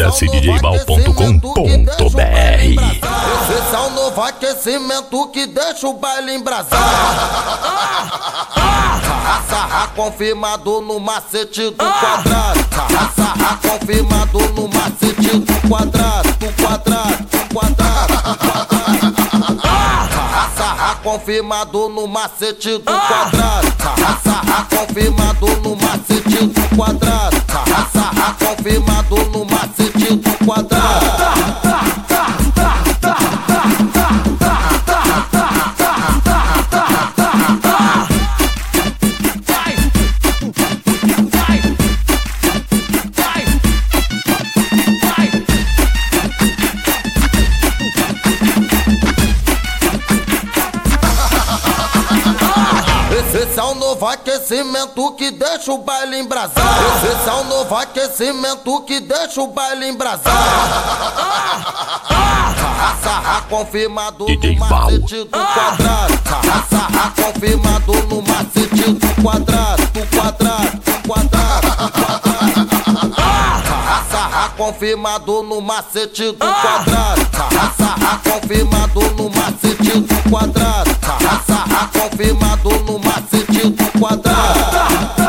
acessdjbal.com.br. Esse é o novo aquecimento que deixa o baile embrasado. Sarra confirmado no macete do quadrado. Sarra confirmado no macete do quadrado. Sarra confirmado no macete do quadrado. Sarra confirmado no macete do quadrado. Sarra confirmado no macete do quadrado. Esse é o novo aquecimento que deixa o baile embrasado. Esse é o novo aquecimento que deixa o baile embrasado. Sarra confirmado no macete do quadrado. Sarra confirmado no macete do quadrado. Sarra confirmado no macete do quadrado. Sarra confirmado no macete do quadrado. Sarra confirmado no macete do quadrado.